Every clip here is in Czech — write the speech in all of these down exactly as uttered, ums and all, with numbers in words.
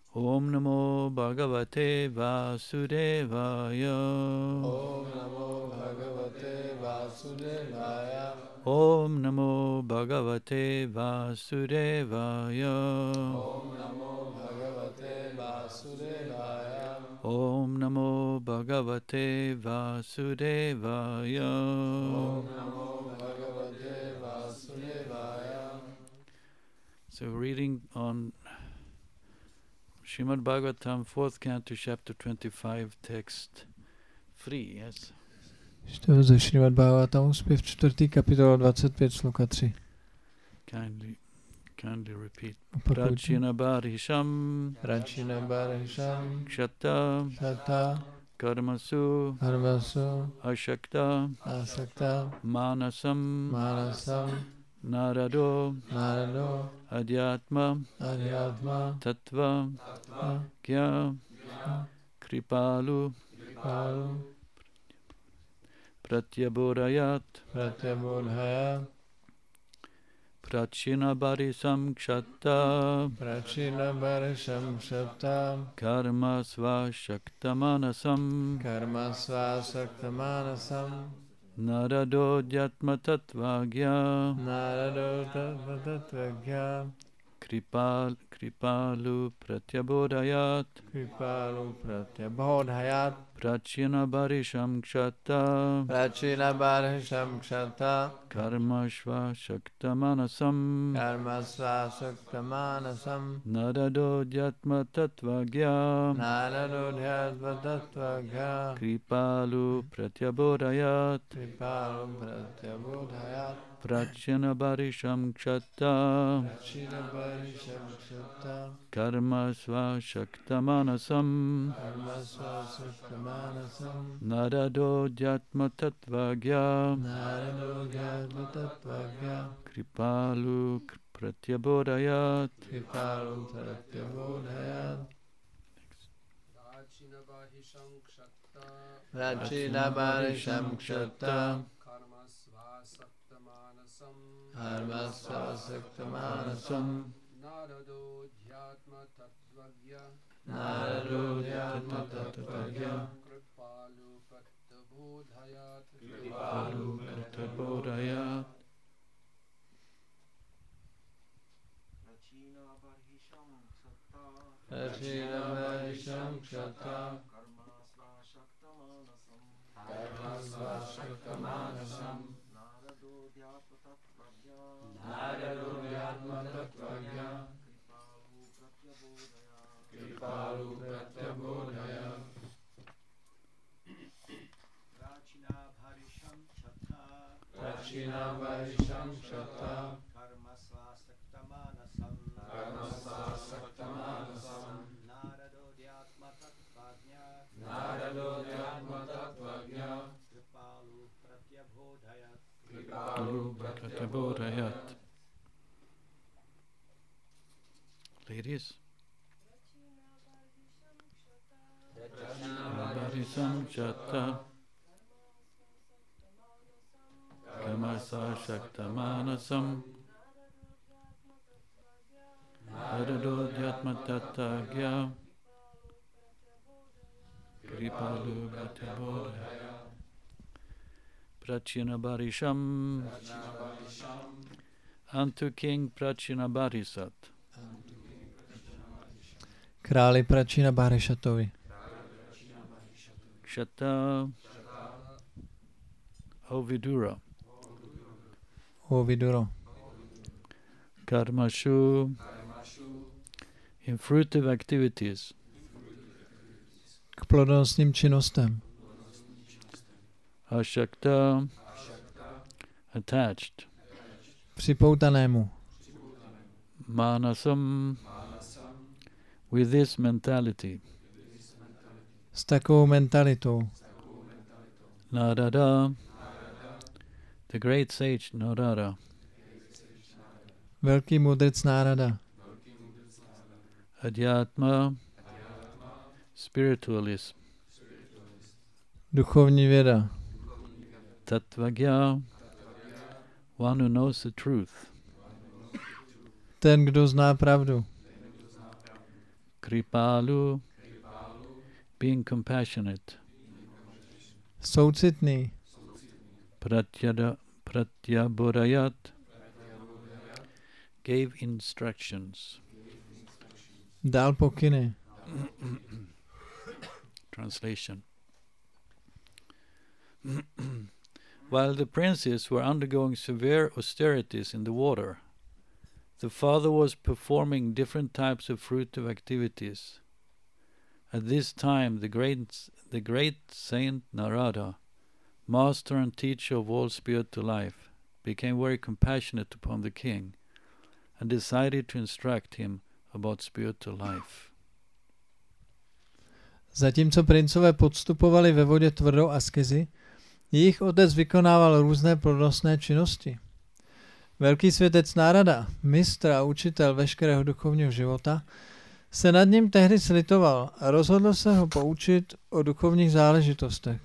Om Namo Bhagavate Vasudevaya. Om Namo Bhagavate Vasudevaya. Om Namo Bhagavate Vasudevaya. Om Namo Bhagavate Vasudevaya. Om Namo Bhagavate Vasudevaya. Om Namo Bhagavate Vasudevaya. So reading on Srimad Bhagavatam, fourth canto, chapter twenty-five, text three, yes? Čteme ze Srimad Bhagavatam, zpěv čtvrtý, kapitola dvacet pět, sloka tři. Kindly, kindly repeat. Opakujte. Prachina Barhisham Prachina Barhisham Kshata Shata Karmasu Karmasu Ashakta Asakta Manasam Manasam Narado Narado Adhyatma Adhyatma Tattva Kya Kripalu Palu Pratyabodhayat Pratyabodhaya Prachina Barisam Kshata Prachina Barhisham Shata Karma Svashakta Manasam Karma Svasakta Manasam Narado Dhyatma Tattvagya Narado Tattvatattvagya Kripal, Kripalu Pratyabodhayat Kripalu Pratyabodhayat Prachina Barisham Kshata Prachina Barhisham Kshata Karmashva Shakta Manasam Karma Svasakta Manasam Narado Dhyatma Tattvagya Narado Dhyatvatattvagya Kripalu Pratyabodhayat Kripalu Pratyabodhayat Prachina Barisham Kshata Prachina Barhisham Kshata Karmashva Shakta Manasam Karma Svasakta Manasam Narado Dhyatma Tattvagya Narado Dhyatvatattvagya Kripalu Pratyabodhayat Kripalu Pratyabodhayat Prachina Barhisham Kshata Karma Svasakta Manasam Narado Dhyatma Tattvagya Narado Dhyatvatattvagya Kripalu Pratyabodhayat Kripalu Pratyabodhayat Prachina Barhisham Kshata Karma Svasakta Manasam Narado Dhyatvatattvagya Kripalu Pratyabodhayat Prachina Barhisham Kshata Karma Svasakta Manasam Narado Dhyatvatattvagya Narado Dhyatvatattvagya Kripalu Pratyabodhayat Kripalu Pratyabodhayat. Ladies. Barisam Kshata Kamasa Shakta Manasam Narado Dhyatma Tattvagya Kripalu Pratyabodhayat Prachina Barisham unto King Prachina Barisat. Králi Prachina Barishatovi. Kshata O Vidura O Viduro. Karmashu in fruitive activities. K plodonostním činnostem. Ashakta attached. Připoutanému. Manasam with this mentality. S takovou mentalitou. Narada, the great sage Narada, Velký mudrc Nárada. Adhyatma, spiritualism. Duchovní věda. Tattvagya, one who knows the truth. Ten, kdo zná pravdu. Kripalu, being compassionate. Soucitný. Pratyada, Pratyabodayat, gave instructions. Dal pokyny. Translation. While the princes were undergoing severe austerities in the water, the father was performing different types of fruitive activities. At this time, the great, the great saint Narada, master and teacher of all spiritual life, became very compassionate upon the king and decided to instruct him about spiritual life. Zatímco princové podstupovali ve vodě tvrdou askezi, jejich otec vykonával různé plodnostné činnosti. Velký světec Nárada, mistr a učitel veškerého duchovního života, se nad ním tehdy slitoval a rozhodl se ho poučit o duchovních záležitostech.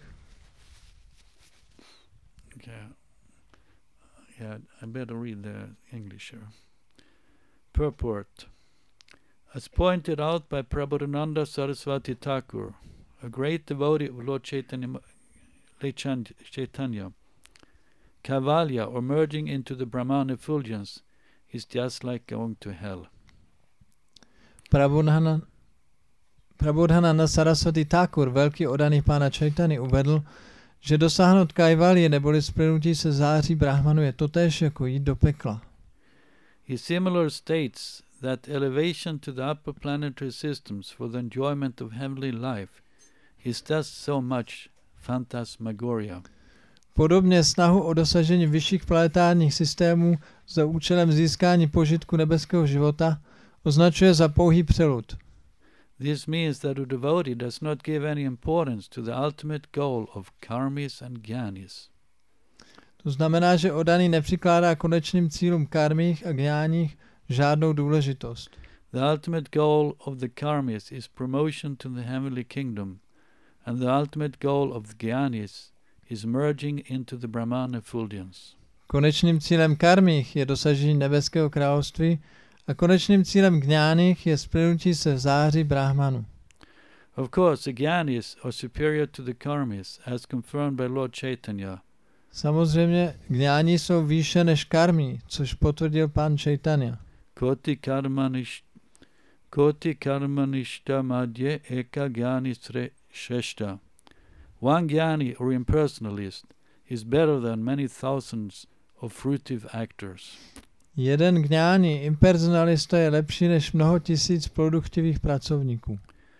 Yeah, yeah, I better read the English here. Purport. As pointed out by Prabodhananda Saraswati Thakur, a great devotee of Lord Chaitanya, Chaitanya, Kaivalya, or merging into the Brahman effulgence, is just like going to hell. Prabodhana, Prabodhananda Saraswati Thakur, velký oddaný pána Chaitany, uvedl, že dosáhnout Kaivalye neboli splynutí se září Brahmanu je totéž jako jít do pekla. He similar states that elevation to the upper planetary systems for the enjoyment of heavenly life is thus so much phantasmagoria. Podobně snahu o dosažení vyšších planetárních systémů za účelem získání požitku nebeského života označuje za pouhý přelud. This means that a devotee does not give any importance to the ultimate goal of karmis and gyanis. To znamená, že oddaný nepřikládá konečným cílům karmích a gňáních žádnou důležitost. The ultimate goal of the karmis is promotion to the heavenly kingdom, and the ultimate goal of the gyanis is merging into the Brahman effulgence. Konečným cílem karmích je dosažení nebeského království a konečným cílem gňáních je splynutí se v září Brahmanu. Of course, the gyanis are superior to the karmis, as confirmed by Lord Chaitanya. Samozřejmě gňáni jsou výše než karmí, což potvrdil pán Chaitanya. Koti karmanish, koti karmanishta madhye eka gyani shreshta. One gyani or impersonalist is better than many thousands of fruitive actors. Jeden gňáni, impersonalista, je lepší než mnoho tisíc produktivních pracovníků.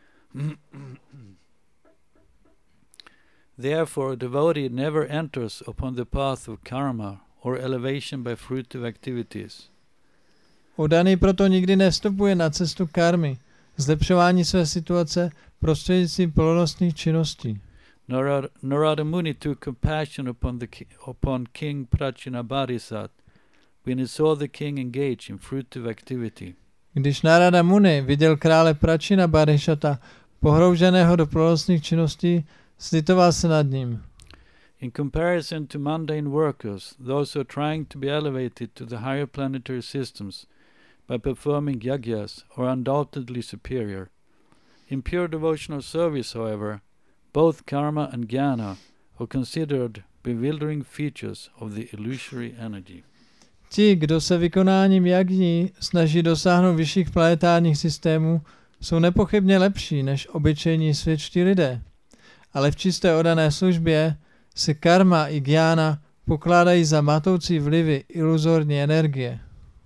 Therefore, a devotee never enters upon the path of karma or elevation by fruitive activities. Oddaný proto nikdy nevstupuje na cestu karmy, zlepšování své situace prostřednictvím plodnostných činností. Narada, Narada Muni took compassion upon, the, upon King Prachinabharisat when he saw the king engage in fruitive activity. Když Narada Muni viděl krále Prachinabharishata pohrouženého do plodnostných činností, slitoval se nad ním. In comparison to mundane workers, those who are trying to be elevated to the higher planetary systems by performing yagyas are undoubtedly superior. In pure devotional service, however, both karma and jnana are considered bewildering features of the illusory energy. Ti, kdo se vykonáním jagní snaží dosáhnout vyšších planetárních systémů, jsou nepochybně lepší než obyčejní světští lidé. Ale v čisté oddané službě se karma i jnana pokládají za matoucí vlivy iluzorní energie.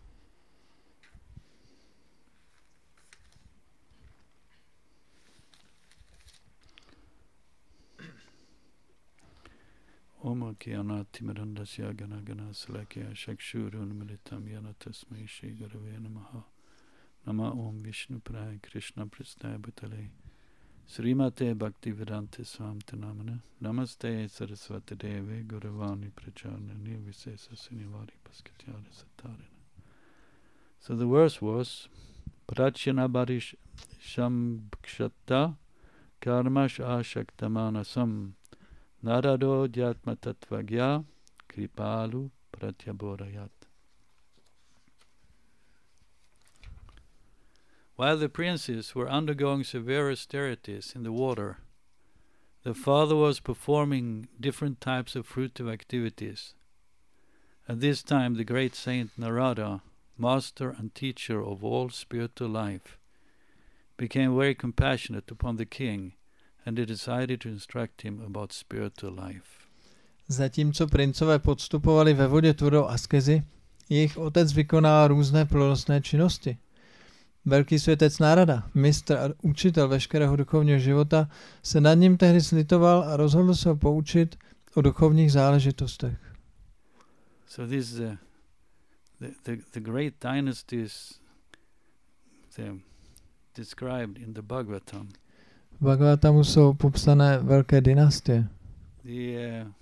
Om Kianati Mirandasya Gana Gana Salakya Shakshurun Militam Yana Tasmai Shri Gurave Namaha Nama Om Vishnu Prai Krishna Prasthaya Bhutale Srimate Bhaktivedanta Swamita Namana Namaste Saraswati Deve Guravani Pracharnani Visesa Sinivari Paskatyara Satarina. So the verse was Prachinabharish Shambhkshata Karmash Ashaktamanasam Narado Dhyatma Tattvagya Kripalu Pratyabodayat. While the princes were undergoing severe austerities in the water, the father was performing different types of fruitive activities. At this time, the great saint Narada, master and teacher of all spiritual life, became very compassionate upon the king, and he decided to instruct him about spiritual life. Zatímco princové podstupovali ve vodě tvrdou askezi, jejich otec vykonával různé plodostné činnosti. Velký světec Nárada, mistr a učitel veškerého duchovního života, se nad ním tehdy slitoval a rozhodl se ho poučit o duchovních záležitostech. So this is the, the, the, the great dynasties the, described in the Bhagavatam. V Bhagavatamu jsou popsané velké dynastie. The, uh,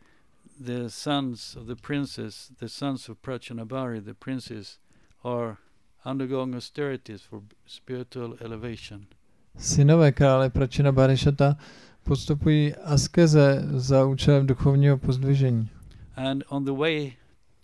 the sons of the princes, the sons of Prachanabhari, the princes, are undergoing austerities for spiritual elevation. Synové krále Pračina Barišata podstupují askeze za účelem duchovního pozdvižení. And on the way,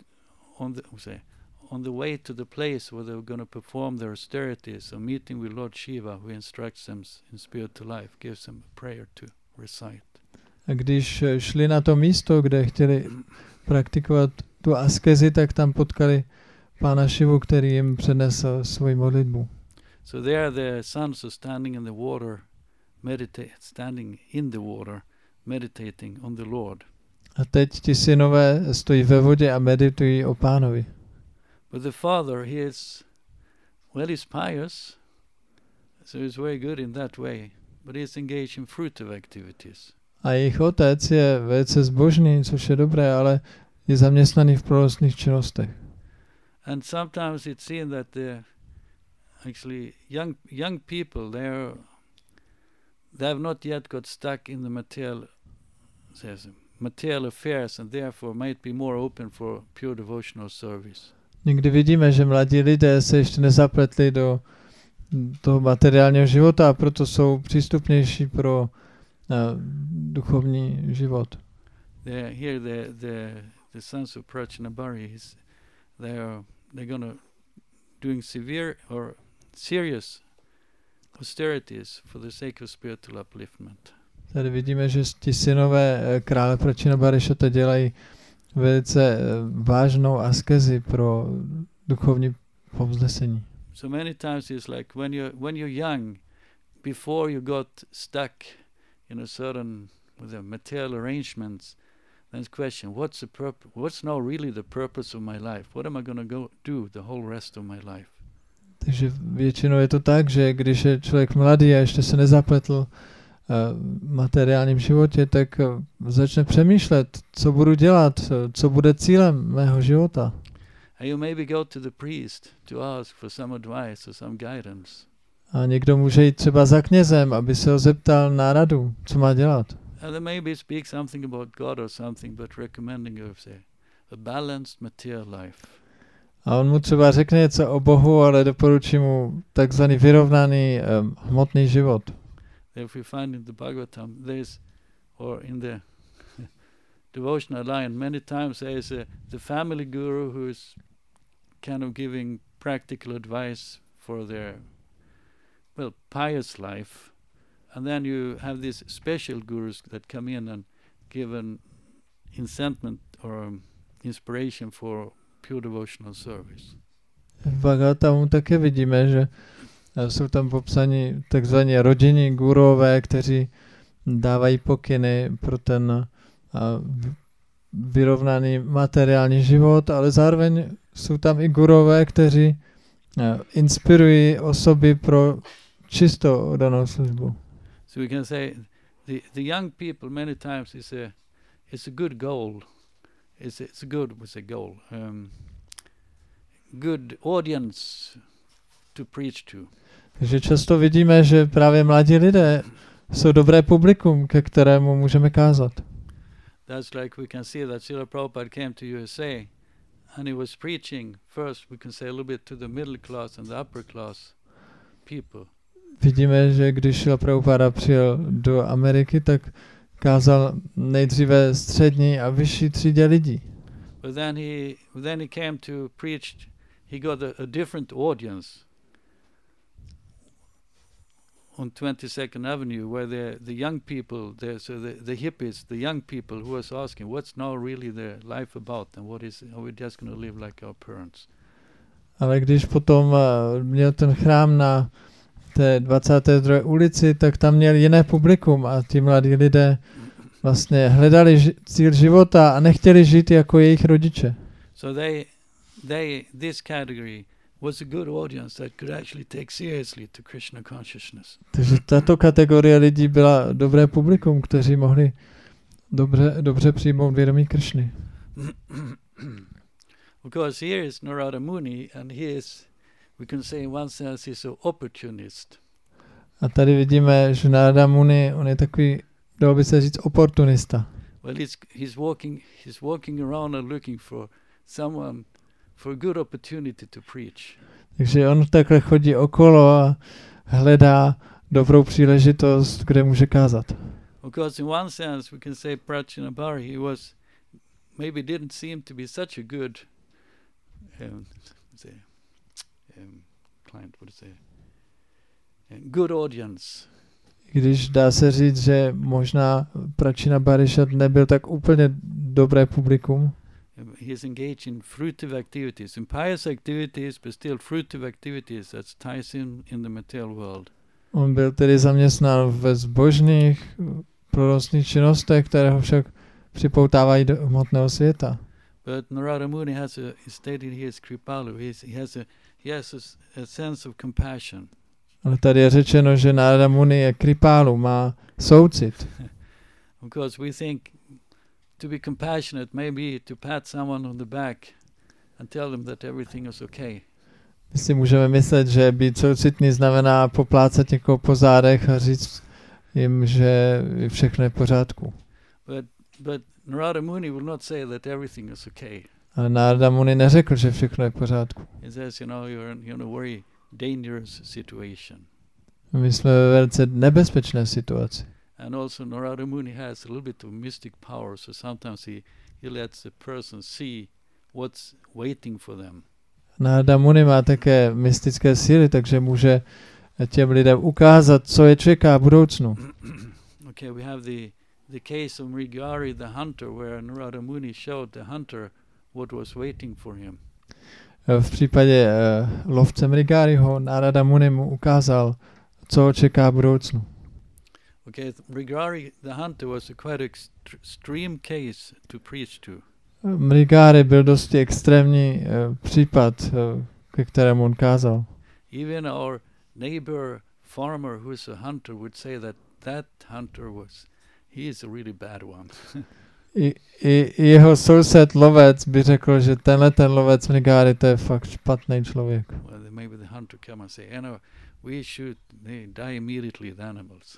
on the say, on the way to the place where they're going to perform their austerities, a meeting with Lord Shiva, who instructs them in spiritual life, gives them a prayer to recite. A když šli na to místo, kde chtěli praktikovat tu askezi, tak tam potkali Pána Šivu, který jim přednesl svoji modlitbu. So there the sons are standing in the water, meditate, standing in the water, meditating on the Lord. A teď ti synové stojí ve vodě a meditují o Pánovi. But the father, he is, well, he's pious, so he's very good in that way, but he's engaged in fruitive activities. A jejich otec je velice zbožný, což je dobré, ale je zaměstnaný v plodostných činnostech. And sometimes it's seen that the actually young young people they're they have not yet got stuck in the material says material affairs and therefore might be more open for pure devotional service. Někdy vidíme, že mladí lidé se ještě nezapletli do toho materiálního života a proto jsou přístupnější pro uh, duchovní život. They're here the the the sons of Prachanabhari, they're they're gonna doing severe or serious austerities for the sake of spiritual upliftment. Tady vidíme, že ti synové krále Pračina Barišata dělají velice vážnou askezi pro duchovní povznesení. So many times it's like when you're when you're young, before you got stuck in a certain with the material arrangements, then the question, what's the purpose? What's now really the purpose of my life? What am I going to go do the whole rest of my life? Takže většinou je to tak, že když je člověk mladý a ještě se nezapletl uh, v materiálním životě, tak uh, začne přemýšlet, co budu dělat, uh, co bude cílem mého života. And you maybe go to the priest to ask for some advice or some guidance. A někdo může jít třeba za knězem, aby se ho zeptal na radu, co má dělat. And then maybe speak something about God or something, but recommending of say a balanced material life. A on mu třeba řekne něco o Bohu, ale doporučí mu takzvaný vyrovnaný um, hmotný život. If we find in the Bhagavatam, there's, or in the devotional line, many times there is a, the family guru who is kind of giving practical advice for their, well, pious life. And then you have these special gurus that come in and give an incentment or um, inspiration for pure devotional service. V Bhagavatamu také vidíme, že jsou tam popsaní takzvaní rodinní gurové, kteří dávají pokyny pro ten uh, vyrovnaný materiální život, ale zároveň jsou tam i gurové, kteří uh, inspirují osoby pro čistou oddanou službu. So we can say the the young people many times is a it's a good goal. It's a, it's a good what's a goal. Um, good audience to preach to. Takže často vidíme, že právě mladí lidé jsou dobré publikum, ke kterému můžeme kázat. That's like we can see that Srila Prabhupada came to U S A and he was preaching first, we can say a little bit to the middle class and the upper class people. Vidíme, že když Srila Prabhupada přijel do Ameriky, tak kázal nejdříve střední a vyšší třídě lidí. But then he then he came to preach, he got a, a different audience. on twenty-second Avenue, where the the young people, the so the, the hippies, the young people who was asking, what's now really their life about, and what is, are we just going to live like our parents? Ale když potom uh, měl ten chrám na té dvacáté druhé ulici, tak tam měl jiné publikum a ti mladí lidé vlastně hledali ži- cíl života a nechtěli žít jako jejich rodiče. So they, they, this category was a good audience that could actually take seriously to Krishna consciousness. Takže tato kategorie lidí byla dobré publikum, kteří mohli dobře, dobře přijmout vědomí Kršny. Of course, here is Narada Muni, and he is, we can say in one sense, he's an opportunist. A tady vidíme, že Narada Muni, on je takový, dalo by se říct, oportunista. Well, he's, he's walking, he's walking around and looking for someone, for a good opportunity to preach. Takže on takhle chodí okolo a hledá dobrou příležitost, kde může kázat. Of course, in one sense, we can say Prachinabhari, he was, maybe didn't seem to be such a good um, say, um, client, what is it? A good audience. Když dá se říct, že možná Prachinabhari nebyl tak úplně dobré publikum. Um, he is engaged in fruitive activities, in pious activities, but still fruitive activities that ties in in the material world. On byl tedy zaměstnán ve zbožných prorocných činnostech, které ho však připoutávají do hmotného světa. But Narada Muni has a, he stated he is Kripalu, he, is, he has, a, he has a, a sense of compassion. Ale tady je řečeno, že Narada Muni je Kripalu, má soucit. Of course, we think to be compassionate may be to pat someone on the back and tell them that everything is okay. My si můžeme myslet, že být soucitný znamená poplácat někoho po zádech a říct jim, že všechno je v pořádku. But but Narada Muni will not say that everything is okay. Ale Narada Muni neřekl, že všechno je v pořádku. He says, you know, you're in, you're in a very dangerous situation. My jsme ve velice nebezpečné situaci. And also Narada Muni has a little bit of mystic power, so sometimes he, he lets the person see what's waiting for them. Narada Muni má také mystické síly, takže může těm lidem ukázat, co je čeká v budoucnu. Okay, we have the the case of Mrigari the hunter, where Narada Muni showed the hunter what was waiting for him. V případě uh, lovce Mrigariho Narada Muni mu ukázal, co ho čeká v budoucnu. Okay, Mrigari the hunter was a quite ext- extreme case to preach to. Mrigari byl dosti extrémní uh, případ, uh, ke kterému on kázal. Even our neighbor farmer who is a hunter would say that that hunter was, he is a really bad one. I, i, I jeho soused lovec by řekl, že tenhle ten lovec Mrigari, to je fakt špatný člověk. Well, then maybe the hunter come and say, you know, we should, they die immediately, the animals.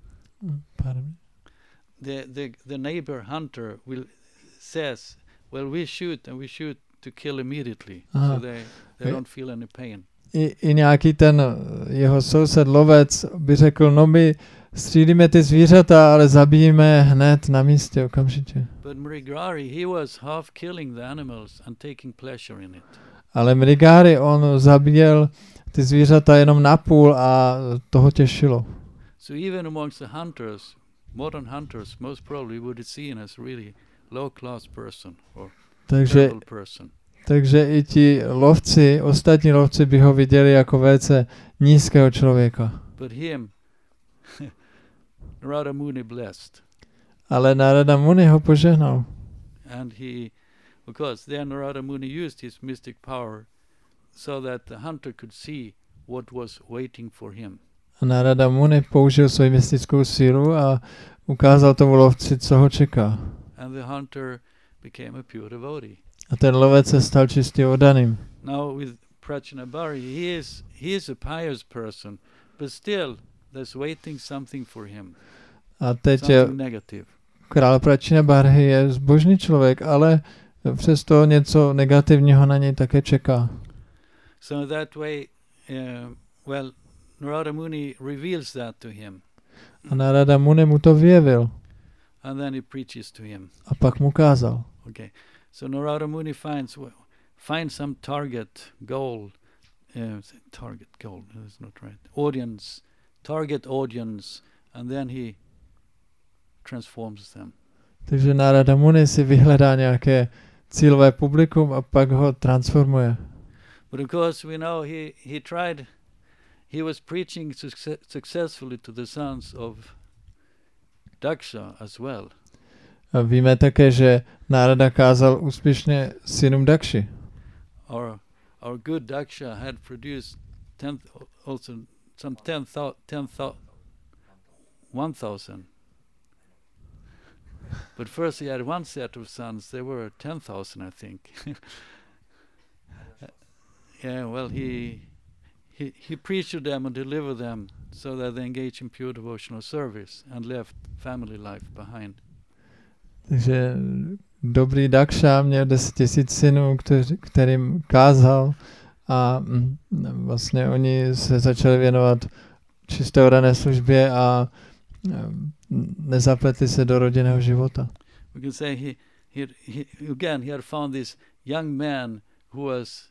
Pardon? The, the, the neighbor hunter will says, well, we shoot and we shoot to kill immediately, Aha. so they, they don't feel any pain. I, I nějaký ten jeho soused lovec by řekl, no my střílíme ty zvířata, ale zabijíme hned na místě, okamžitě. But Mrigari, he was half killing the animals and taking pleasure in it. Ale Mrigari, on zabíjel ty zvířata jenom napůl a toho těšilo. So even amongst the hunters, modern hunters, most probably would be seen as really low-class person or Takže, terrible person. takže i ti lovci, ostatní lovci by ho viděli jako velice nízkého člověka. But him, Narada Muni blessed. Ale Narada Muni ho požehnal. And he, of course, then Narada Muni used his mystic power so that the hunter could see what was waiting for him. A Narada Muni použil svoji mystickou sílu a ukázal tomu lovci, co ho čeká. And the hunter became a pure devotee. A ten lovec se stal čistě oddaným. Now with Prachinabhari, he is he is a pious person, but still there's waiting something for him. A teď je Something negative. král Prachinabhari je zbožný člověk, ale přesto něco negativního na něj také čeká. So that way, uh, well, Narada Muni reveals that to him. A Narada Muni mu to vyjevil And then he preaches to him. a pak mu kázal. Okay. So Narada Muni finds well, finds some target goal, uh, target goal. That's not right. Audience target audience, and then he transforms them. Takže Narada Muni si vyhledá nějaké cílové publikum a pak ho transformuje. But of course, we know he, he tried, he was preaching succe- successfully to the sons of Daksha as well. A víme také, že Narada kázal úspěšně synům Dakši. Our, our good Daksha had produced ten, also some ten, thou, ten thou, one thousand. But first he had one set of sons, there were ten thousand, I think. Yeah, well, he, he he preached to them and delivered them so that they engage in pure devotional service and left family life behind. Takže dobrý Daksha měl deset tisíc synů, kteři, kterým kázal a mm, vlastně oni se začali věnovat čisté orané službě a mm, nezapletli se do rodinného života. We can say he, he, he again he had found this young man who was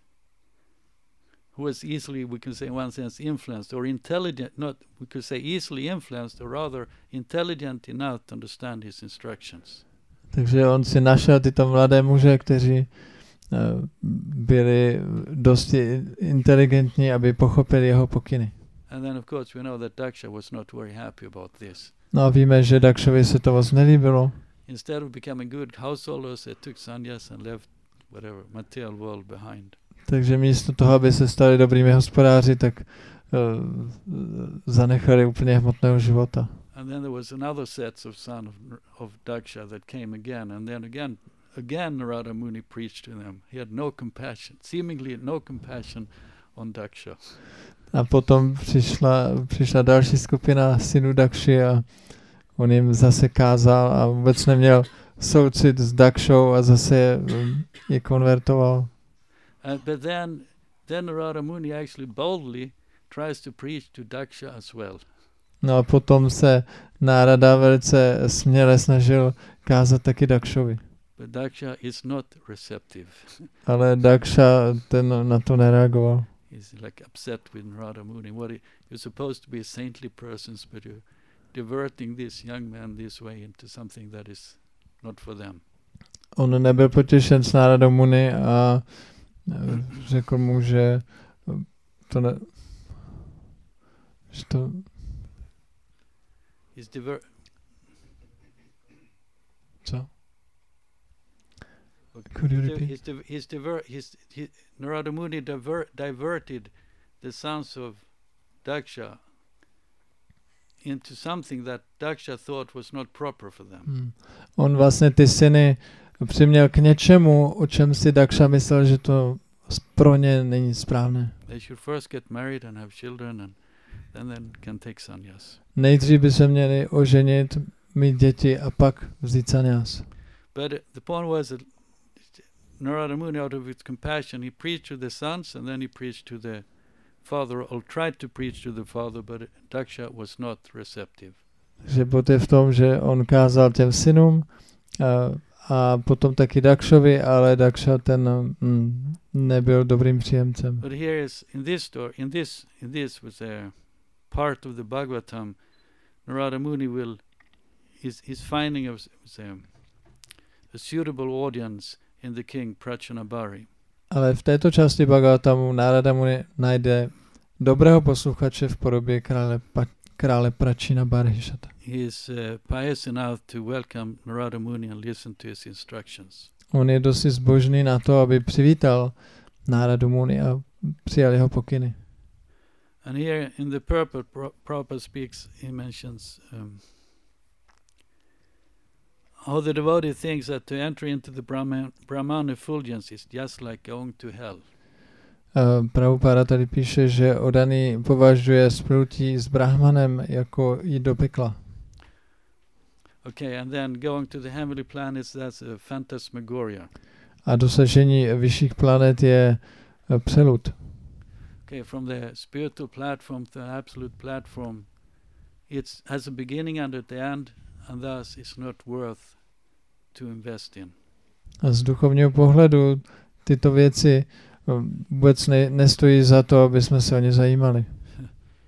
who was easily, we can say in one sense, influenced or intelligent, not we could say easily influenced, or rather intelligent enough to understand his instructions. Takže on si našel tyto mladé muže, kteří uh, byli dosti inteligentní, aby pochopili jeho pokyny. And then of course we know that Daksha was not very happy about this. No a víme, že Dakshovi se to moc nelíbilo. Instead of becoming good householders, they took sannyas and left whatever material world behind. Takže místo toho, aby se stali dobrými hospodáři, tak uh, zanechali úplně hmotného života. And then there was another set of sons of, of Daksha that came again, and then again, again Narada Muni preached to them. He had no compassion, seemingly no compassion on Daksha. A potom přišla, přišla další skupina synů Dakši a on jim zase kázal a vůbec neměl soucit s Dakšou a zase je konvertoval. Uh, but then, then Narada Muni actually boldly tries to preach to Daksha as well. No a potom se Narada velice směle snažil kázat taky Dakšovi. But Daksha is not receptive. Ale Daksha ten na to nereagoval. He's like upset with Narada Muni. What he, you're supposed to be saintly persons, but you're diverting this young man this way into something that is not for them. On nebyl potěšen s Náradou Muni a řekl mu, že to ne... Že to... He's diver... Co? Okay. Could you He's repeat? He's, div- he's diver- he's, he, Narada Muni diver- diverted the sons of Daksha into something that Daksha thought was not proper for them. Hmm. On vlastně ty syny přiměl k něčemu, o čem si Daksha myslel, že to pro ně není správné. They should first get married and have children, and then then can take sannyas. Nejdřív by se měli oženit, mít děti a pak vzít sannyas. But the point was that Narada Muni, out of his compassion, he preached to the sons, and then he preached to the father, or tried to preach to the father, but Daksha was not receptive. Že bod je v tom, že on kázal těm synům a, a potom taky Dakshovi, ale Daksha ten mm, nebyl dobrým příjemcem. But here is in this story, in this, in this was a part of the Bhagavatam. Narada Muni will is is finding a, a, a suitable audience in the king Prachanabari. Ale v této části Bhagavatamu Narada Muni najde dobrého posluchače v podobě krále, pa, krále Prachinabharishata. He is uh, pious enough to welcome Narada Muni and listen to his instructions. On je dosti zbožný na to, aby přivítal Naradu Muni a přijal jeho pokyny. And here in the purport, Pro- Prabhupada speaks, he mentions um, how the devotee thinks that to enter into the Brahman, Brahman effulgence is just like going to hell. Uh, Prabhupada tady píše, že odaný považuje splutí s Brahmanem jako jít do pekla. Okay, and then going to the heavenly planets, that's a phantasmagoria. A dosažení vyšších planet je uh, přelud. Okay, from the spiritual platform to the absolute platform, it has a beginning and at the end, and thus is not worth to invest in. A z duchovního pohledu tyto věci uh, vůbec ne, nestojí za to, aby jsme se o ně zajímali.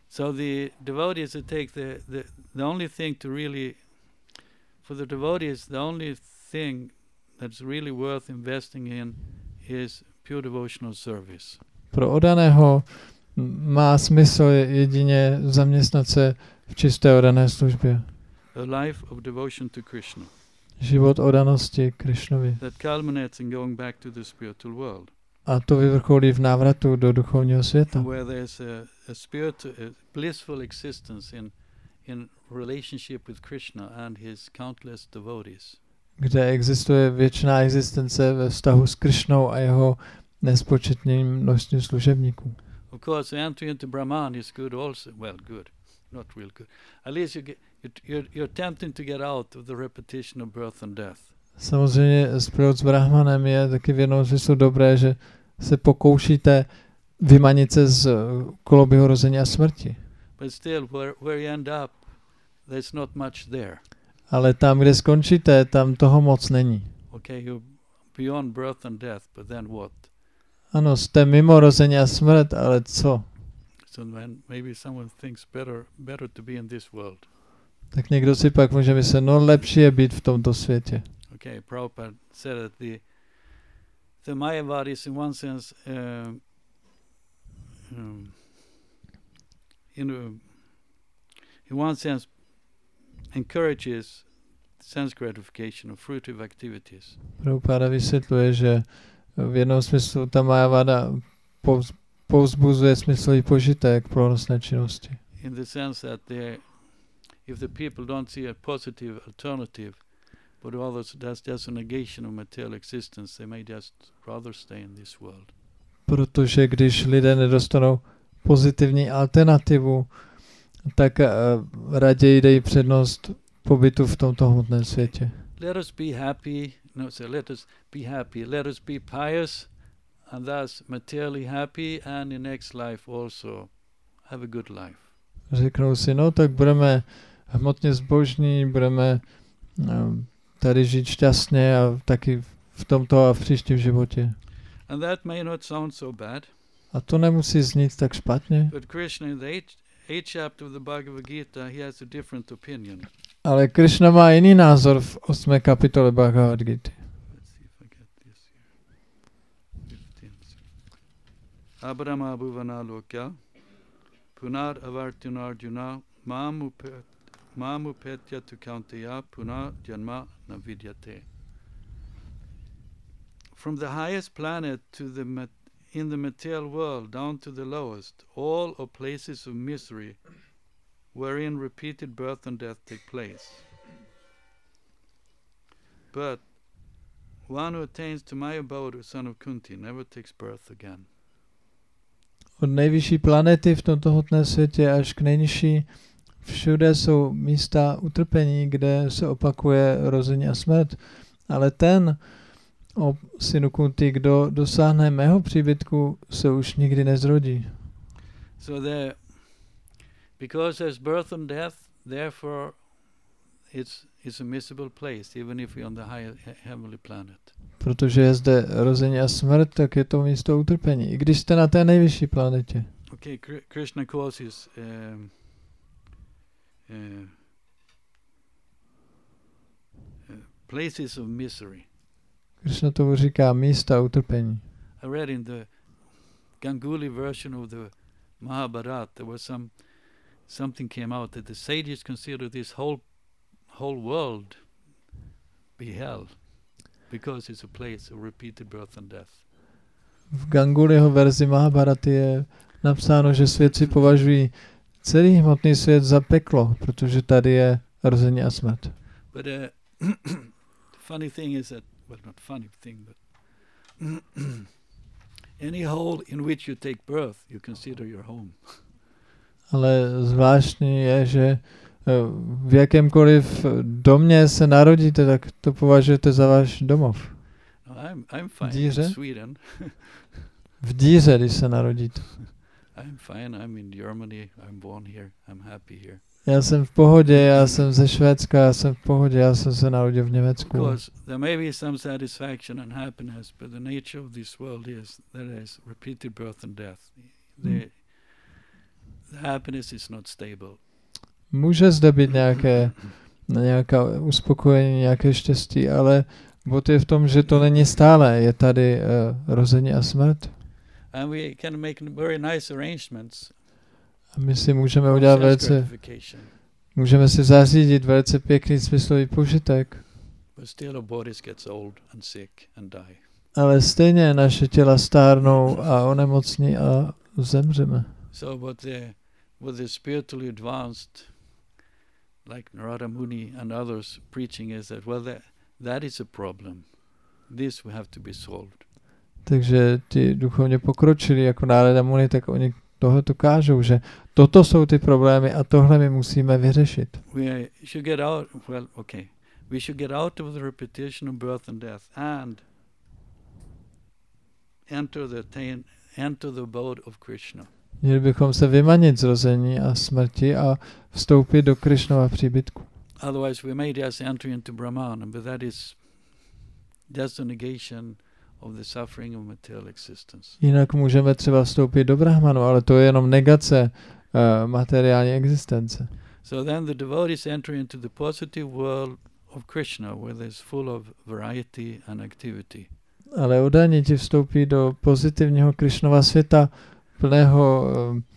So the devotees that take the, the the only thing to really, for the devotees, the only thing that's really worth investing in is pure devotional service. Pro oddaného má smysl jedině zaměstnat se v čisté oddané službě. A life of devotion to Krishna. Život oddanosti Krišnovi. That culminates in going back to the spiritual world. A to vyvrcholí v návratu do duchovního světa. Where there's a, a spiritual, a blissful existence in in relationship with Krishna and his countless devotees. Kde existuje věčná existence ve vztahu s Krišnou a jeho nespočetným množstvím služebníků. Of course, the entry into Brahman is good also. Well, good, not real good. At least you get, you're, you're tempting to get out of the repetition of birth and death. Samozřejmě spojit s Brahmanem je taky v jednom smyslu dobré, že se pokoušíte vymanit se z koloběhu rození a smrti. But still, where, where you end up, there's not much there. Ale tam, kde skončíte, tam toho moc není. Okay, you're beyond birth and death, but then what? Ano, jste mimo rození a smrt, ale co? So then maybe someone thinks better, better to be in this world. Tak někdo si pak může myslet, no lepší je být v tomto světě. Okay, Prabhupada said that the the Mayavadis, in one sense, uh, um, in, a, in one sense, encourages sense gratification of fruitive activities. Prabhupada vysvětluje, že v jednom smyslu ta Mayavada povz, povzbuzuje smyslový požitek plodnostné činnosti. In the sense that they, if the people don't see a positive alternative, but others, that's just a negation of material existence, they may just rather stay in this world. Protože když lidé nedostanou pozitivní alternativu, tak uh, raději dají přednost pobytu v tomto hmotném světě. Let us be happy, no, so let us be happy, let us be pious, and thus materially happy, and in next life also have a good life. Řeknou si, no tak budeme hmotně zbožní, budeme uh, tady žít šťastně a taky v tomto a v příštím životě. And that may not sound so bad. A to nemusí znít tak špatně. But Krishna in the eighth, eighth chapter of the Bhagavad Gita, he has a different opinion. Ale Krishna má jiný názor v osmé kapitole Bhagavad Gita. Let's see if I get this here. fifteen. Abrahma bhuvana lokya punar avartuna arjuna mamu pet mamu petya tu kaunteya punar janma navidyate. From the highest planet to the mat- in the material world down to the lowest, all are places of misery wherein repeated birth and death take place. But one who attains to my abode, son of Kunti, never takes birth again. Od nejvyšší planety v tomto hmotném světě až k nejnižší, všude jsou místa utrpení, kde se opakuje rození a smrt. Ale ten, o synu Kunti, kdo dosáhne mého příbytku, se už nikdy nezrodí. So there, because there's birth and death, therefore it's it's a miserable place, even if you're on the high heavenly planet. Protože je zde rození a smrt, tak je to místo utrpení, i když jste na té nejvyšší planetě. Okay, Kr- Krishna calls his um, uh, uh, places of misery. Krishna tomu říká místa utrpení. I read in the Ganguly version of the Mahabharata, there was some something came out that the sages consider this whole whole world be hell because it's a place of repeated birth and death. V Gangulyho verzi Mahabharaty je napsáno, že svědci považují celý hmotný svět za peklo, protože tady je rození a smrt. But uh, the funny thing is that, well, not funny thing, but any hole in which you take birth, you consider your home. Ale zvláštní je, že v jakémkoliv domě se narodíte, tak to považujete za váš domov. No, I'm I'm fine Díře? in Sweden. V díře, když se narodíte. I'm fine. I'm in Germany. I'm born here. I'm happy here. Já jsem v pohodě, já jsem ze Švédska, já jsem v pohodě, já jsem se narodil v Of Německu. course, there may be some satisfaction and happiness, but the nature of this world is that there is repeated birth and death. The the happiness is not stable. Může zde být nějaké, nějaká uspokojení, nějaké štěstí, ale bod je v tom, že to není stále. Je tady uh, rození a smrt. And we can make very nice arrangements. A my si můžeme udělat velice, můžeme si zařídit velice pěkný smyslový požitek. But still our bodies gets old and sick and die. Ale stejně naše těla stárnou a onemocní a zemřeme. So what the what the spiritually advanced, like Narada Muni and others preaching is that, well, that, that is a problem. This will have to be solved. Takže ti duchovně pokročili jako Narada Muni, tak oni tohle to kážou, že toto jsou ty problémy a tohle my musíme vyřešit. We should get out, well, okay. We should get out of the repetition of birth and death and enter the tain, enter the abode of Krishna. Měli bychom se vymanit z rození a smrti a vstoupit do Krishnova příbytku. Otherwise we may just enter into Brahman, but that is just the negation of the suffering of material existence. Jinak můžeme třeba vstoupit do Brahmanu, ale to je jenom negace uh, materiální existence. So then the devotees enter into the positive world of Krishna, where there's full of variety and activity. Ale oddaní ti vstoupí do pozitivního Krishnova světa, plného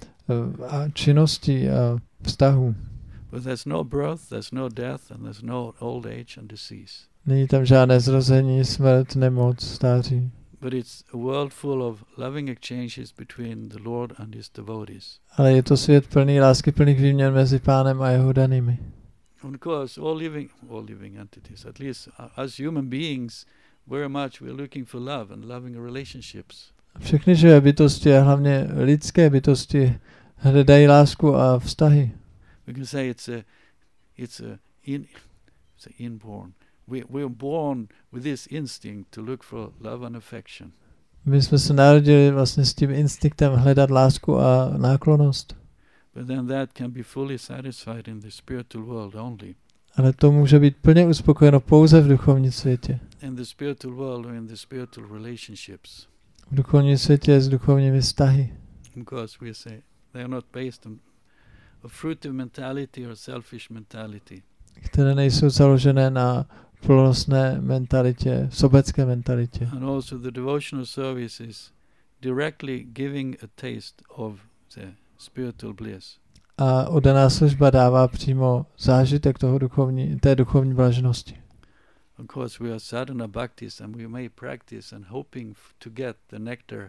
uh, uh, činností a vztahů. But there's no birth, there's no death, and there's no old age and disease. Není tam žádné zrození, smrt, nemoc, stáří. But it's a world full of loving exchanges between the Lord and his devotees. Ale je to svět plný lásky, plných výměn mezi Pánem a jeho danými. And of course, all living, all living entities, at least as human beings, very much we're looking for love and loving relationships. Všechny živé bytosti a hlavně lidské bytosti hledají lásku a vztahy. We can say it's a, it's a, in, it's a inborn. We we're born with this instinct to look for love and affection. My jsme se narodili vlastně s tím instinktem hledat lásku a náklonnost. But then that can be fully satisfied in the spiritual world only. Ale to může být plně uspokojeno pouze v duchovním světě. In the spiritual world or in the spiritual relationships. V duchovním světě s duchovními vztahy. Because we say they are not based on a fruitive mentality or selfish mentality. Které nejsou založené na plodnostné mentalitě, sobecké mentalitě. And also the devotional service is directly giving a taste of the spiritual bliss. A oddaná služba dává přímo zážitek toho duchovní, té duchovní blaženosti. Of course, we are sadhana bhaktis and we may practice and hoping f- to get the nectar,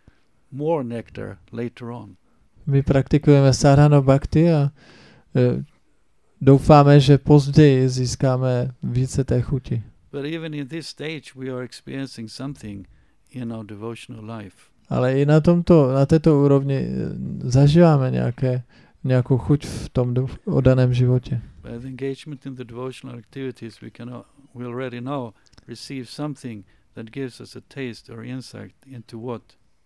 more nectar later on. My praktikujeme sadhana bhakti a e, doufáme, že později získáme více té chuti. But even in this stage we are experiencing something in our devotional life. Ale i na tomto, na této úrovni zažíváme nějaké, nějakou chuť v tom oddaném životě. By the engagement in the devotional activities we can, we already now receive something that gives us a taste or insight into what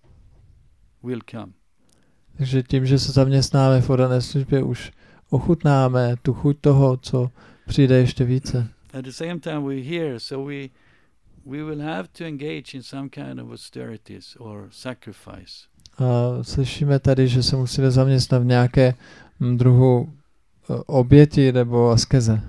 will come. Takže tím, že se zaměstnáme v oddané službě, už ochutnáme tu chuť toho, co přijde ještě více. At the same time we're here, so we we will have to engage in some kind of austerities or sacrifice. A slyšíme tady, že se musíme zaměstnat v nějaké druhu oběti nebo askeze.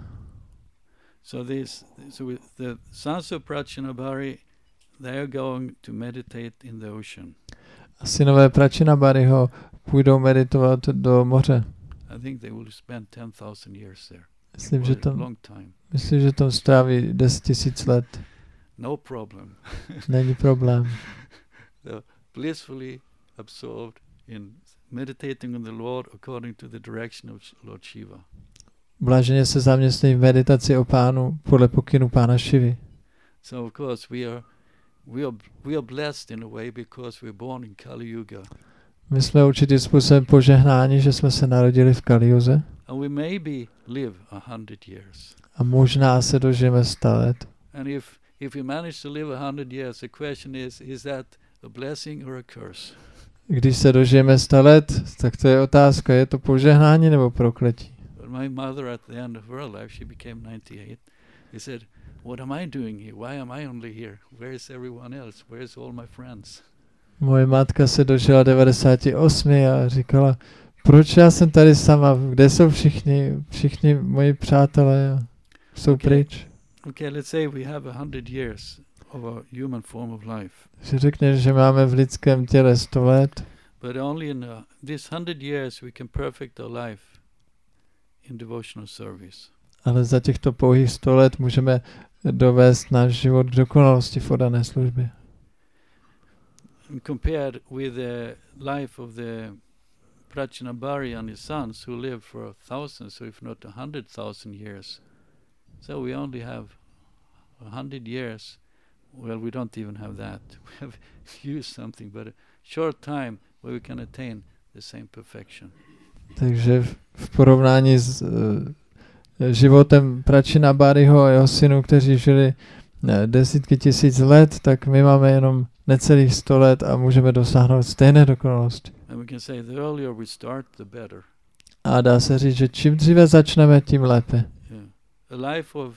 So this, so the sons of Prachinabhari, they are going to meditate in the ocean. A synové Prachinabhariho půjdou meditovat do moře. I think they will spend ten thousand years there. Myslím, že tam, long time. myslím, že tam stráví deset tisíc let. No problem. Není problém. They're blissfully absorbed in meditating on the Lord according to the direction of Lord Shiva. Blaženě se zaměstnají v meditaci o Pánu podle pokynu Pána Šivy. So of course we are we are we are blessed in a way because we're born in Kali Yuga. My jsme určitým způsobem požehnáni, že jsme se narodili v Kaliuze. And we maybe live a hundred years. A možná se dožijeme sto let. And if if we manage to live a hundred years, the question is, is that a blessing or a curse? Když se dožijeme sto let, tak to je otázka, je to požehnání nebo prokletí. But my mother at the end of her life, she became ninety-eight. She said, what am I doing here? Why am I only here? Where is everyone else? Where is all my friends? Moje matka se dožila devadesát osm a říkala, proč já jsem tady sama, kde jsou všichni, všichni moji přátelé, jsou Okay. pryč. Okay, let's say we have a hundred years of a human form of life, Že řekneš, že máme v lidském těle sto let, but only in uh, this hundred years we can perfect our life in devotional service. ale za těchto pouhých sto let můžeme dovést náš život k dokonalosti v oddané službě. And compared with the life of the Prachinabhari and his sons who lived for thousands, or if not a hundred thousand years. So we only have a hundred years. Well, we don't even have that. We have used something, but a short time where we can attain the same perfection. Takže v, v porovnání s uh, životem Prachinabhariho a jeho synů, kteří žili ne, desítky tisíc let, tak my máme jenom necelých sto let a můžeme dosáhnout stejné dokonalosti. And we can say the earlier we start, the better. A dá se říct, že čím dříve začneme, tím lépe. Yeah. A life of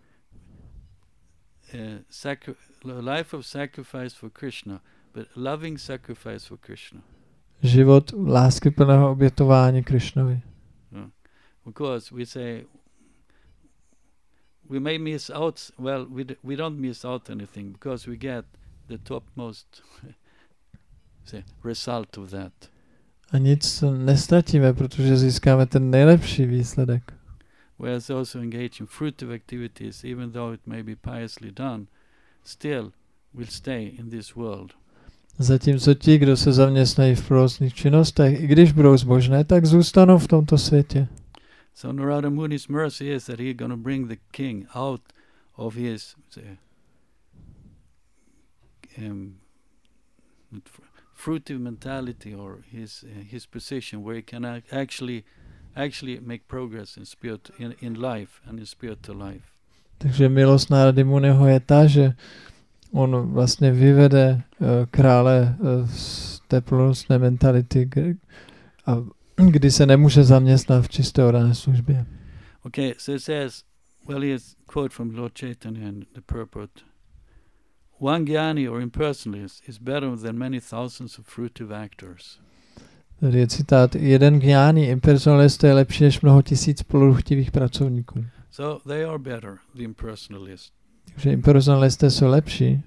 uh, sacri- a life of sacrifice for Krishna, but loving sacrifice for Krishna. Život láskyplného obětování Krišnovi. Because we say we may miss out, well, we d- we don't miss out anything because we get the topmost say, result of that. A nic nestratíme, protože získáme ten nejlepší výsledek. Whereas those who engage in fruitive activities, even though it may be piously done, still will stay in this world. Zatímco ti, kdo se zaměstnají v provozných činnostech, i když budou zbožné, tak zůstanou v tomto světě. So Narada Muni's mercy is that he's going to bring the king out of his say, um, fruitive mentality or his uh, his position where he can ac- actually actually make progress in spirit in, in life and in spiritual life. Takže milost Nárady Muniho je ta, že on vlastně vyvede uh, krále uh, z té plnostné mentality, kdy, a, kdy se nemůže zaměstnat v čisté oddané službě. Okay, so it says, well, here's a quote from Lord Chaitanya and the purport. One jnani or impersonalist is better than many thousands of fruitive actors. Tady je citát, jeden gňáni impersonalista je lepší než mnoho tisíc plnoruchtivých pracovníků. So they are better, the impersonalists. Takže impersonalisté jsou lepší.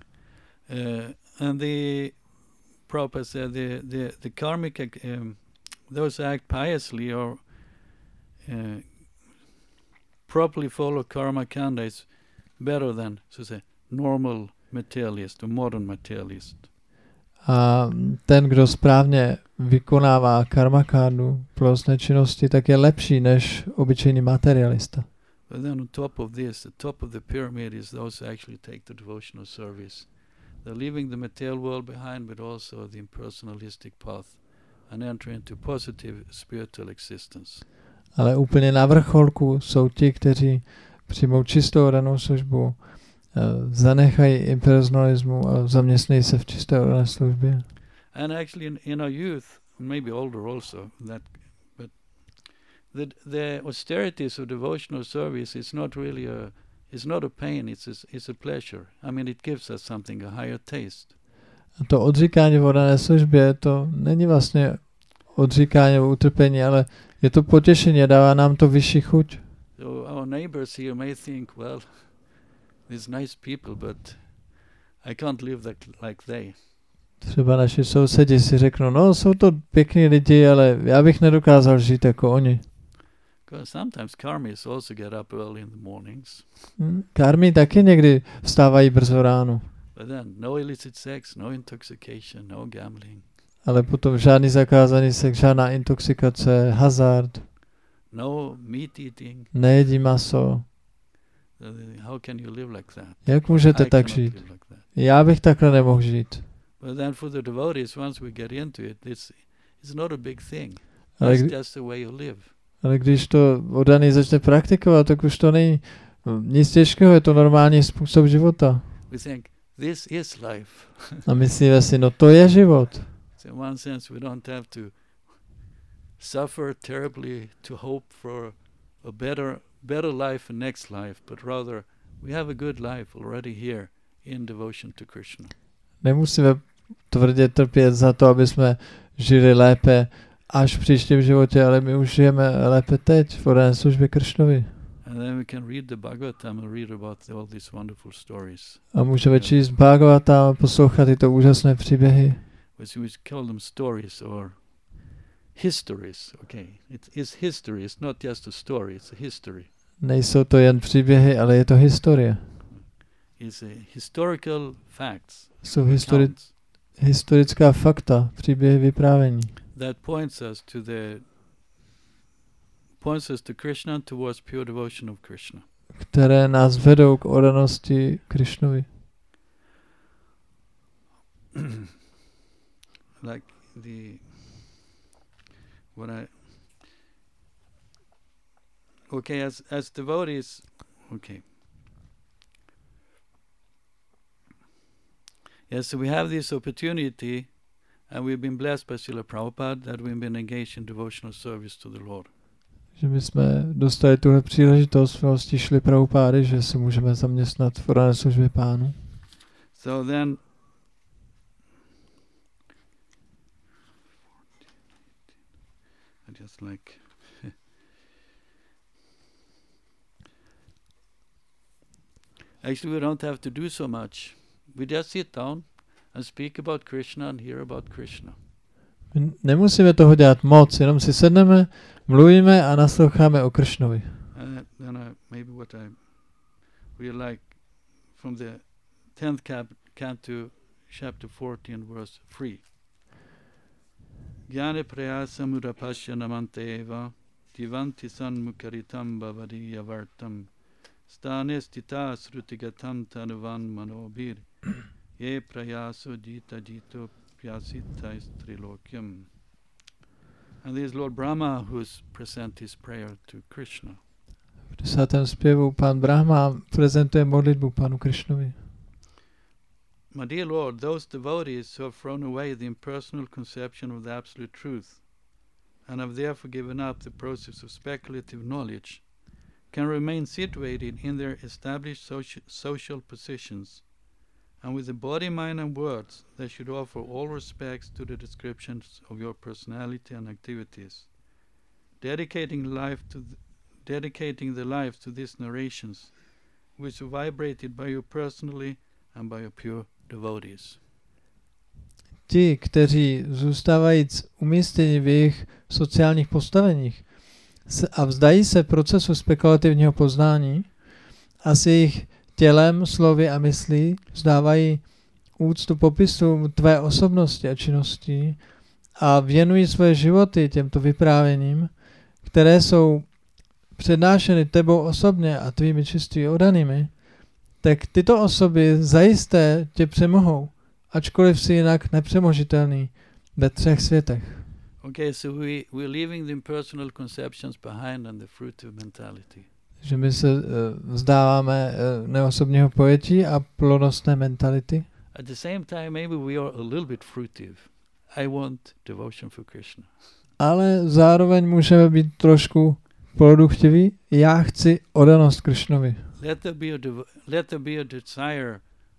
Uh, and the Prabhupada said the, the, the karmic, ac- um, those act piously or uh, properly follow karma kanda is better than, so to say, normal materialist or modern materialist. A ten, kdo správně vykonává karmakádu, plnostné činnosti, tak je lepší než obyčejný materialista. But then on top of this, the top of the pyramid is those who actually take the devotional service. They're leaving the material world behind, but also the impersonalistic path and enter into positive spiritual existence. Ale úplně na vrcholku jsou ti, kteří přijmou čistou oddanou službu, uh, zanechají impersonalismu a zaměstnají se v čisté oddané službě. And actually in, in our youth, maybe older also, that, but the, the austerities of devotional service is not really a, it's not a pain, it's a, it's a pleasure. I mean, it gives us something, a higher taste. A to odříkání v oddané službě, to není vlastně odříkání nebo utrpení, ale je to potěšení, dává nám to vyšší chuť. So our neighbors here may think, well, these nice people, but I can't live that like they. Třeba naši sousedi si řeknou, no jsou to pěkní lidi, ale já bych nedokázal žít jako oni. Because sometimes karmis also get up early in the mornings. Hm, Karmi taky někdy vstávají brzo ráno, But then no illicit sex, no intoxication, no gambling, ale potom žádný zakázaný sex, žádná intoxikace, hazard, no meat eating. nejedí maso. Uh, how can you live like that? Jak můžete I tak cannot žít? live like that. Já bych takhle nemohl žít. But then for the devotees, once we get into it, it's it's not a big thing. Ale, It's kdy, just the way you live. ale když to oddaný začne praktikovat, tak už to není nic těžkého, je to normální způsob života. We think this is life. A myslíme si, no to je život. So in one sense, we don't have to suffer terribly to hope for a better better life in next life, but rather we have a good life already here in devotion to Krishna. Nemusíme tvrdě trpět za to, aby jsme žili lépe až v příštím životě, ale my už žijeme lépe teď v oddané službě Kršnovi. And then we can read the Bhagavatam and read about all these wonderful stories. A můžeme číst Bhagavatam a poslouchat tyto úžasné příběhy. Which we call them stories or histories. Okay, it is history. It's not just a story. It's a history. Nejsou to jen příběhy, ale je to historie. It's a historical facts. Jsou histori- accounts historická fakta, příběhy vyprávění. that points us to the points us to Krishna, towards pure devotion of Krishna. Které nás vedou k oddanosti Krišnovi. Like the what I okay as as devotees, okay. Yes, so we have this opportunity, and we've been blessed by Srila Prabhupada that we've been engaged in devotional service to the Lord. Že my jsme dostali tuhle příležitost vlastně šli Prabhupády, že se můžeme zaměstnat v oddané službě Pánu. So then I just like actually we don't have to do so much. We just sit down and speak about Krishna and hear about Krishna. My nemusíme toho dělat moc, jenom si sedneme, mluvíme a nasloucháme o Kršnovi. And then I, maybe what I really like from the tenth cap, canto, chapter fourteen, verse three. Jnane prayasa mudapasya namanteva divanti sanmukaritam bhavadiya vartam stane stita srutigatam tanuvan manobir ye prayaso jita jito pyasita trilokyam. And this is Lord Brahma who's present his prayer to Krishna. V desátém zpěvu pán Brahma prezentuje modlitbu pánu Krišnovi. My dear Lord, those devotees who have thrown away the impersonal conception of the absolute truth and have therefore given up the process of speculative knowledge can remain situated in their established soci- social positions, and with the body, mind and words they should offer all respects to the descriptions of your personality and activities, dedicating life to th- dedicating the life to these narrations, which are vibrated by you personally and by your pure devotees. Ti, kteří zůstávajíc umístěni v jejich sociálních postaveních se a vzdají se procesu spekulativního poznání a s jejich tělem, slovy a myslí vzdávají úctu popisu tvé osobnosti a činností a věnují své životy těmto vyprávěním, které jsou přednášeny tebou osobně a tvými čistými oddanými, tak tyto osoby zajisté tě přemohou, ačkoliv jsi jinak nepřemožitelný ve třech světech. Okay, so we, we're leaving the impersonal conceptions behind and the fruitive mentality. Že my se uh, vzdáváme uh, neosobního pojetí a plodnostné mentality. At the same time, maybe we are a little bit fruitive. I want devotion for Krishna. Ale zároveň můžeme být trošku produktiví. Já chci oddanost Kršnovi. Let there be a devo- let there be a desire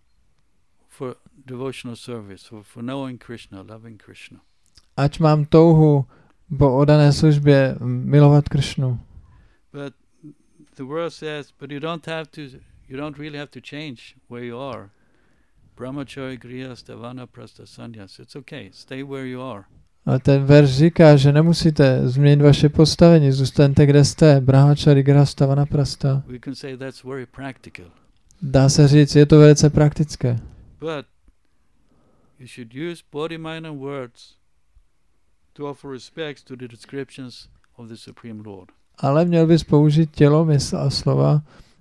for devotional service, for, for knowing Krishna, loving Krishna. Ať mám touhu po oddané službě milovat Kršnu. But the verse says, but you don't have to, you don't really have to change where you are. Brahmacharya, griya, stavana, prasta, sannyas. It's okay. Stay where you are. Ale ten verš říká, že nemusíte změnit vaše postavení, zůstaňte kde jste, brahmachari, griha, stavana, prasta. We can say that's very practical. Dá se říct, je to velice praktické. But you should use body, mind and words to offer respects to the descriptions of the Supreme Lord. Ale měl bys použít tělo, mysl a slova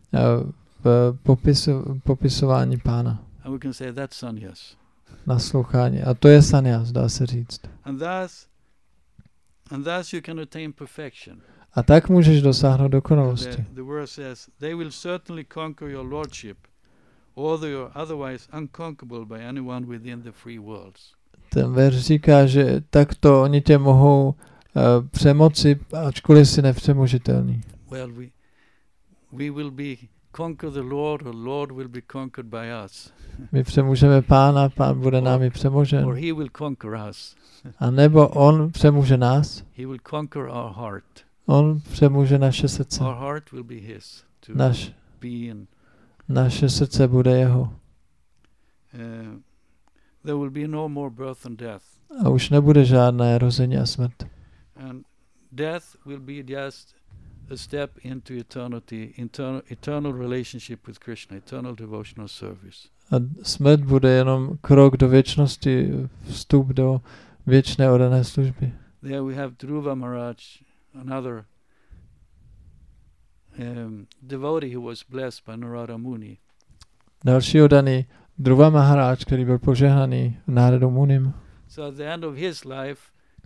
v popisu, popisování Pána. And we can say that's sannyas. Naslouchání. A to je sannyas, dá se říct. And thus, and thus you can attain perfection. A tak můžeš dosáhnout The, dokonalosti. the verse says, they will certainly conquer your lordship, although you are otherwise unconquerable by anyone within the three worlds. Ten verš říká, že takto oni tě mohou uh, přemoci, ačkoliv jsi nepřemožitelný. Well, we we will be conquer the Lord, or Lord will be conquered by us. My přemůžeme Pána, Pán bude Or- námi přemožen. Or he will conquer us. A nebo on přemůže nás, He will conquer our heart. on přemůže naše srdce. Our heart will be his to Naš, be in. naše srdce bude jeho. Uh, there will be no more birth and death. A už nebude žádné rození a smrt. And death will be just a step into eternity, eternal, eternal relationship with Krishna, eternal devotional service. A smrt bude jenom krok do věčnosti, vstup do věčné oddané služby. There we have Dhruva Maharaj, another um, devotee who was blessed by Narada Muni. Další oddaný Dhruva Maharaj, který byl požehnaný Náradou Munim. So at the end of his life,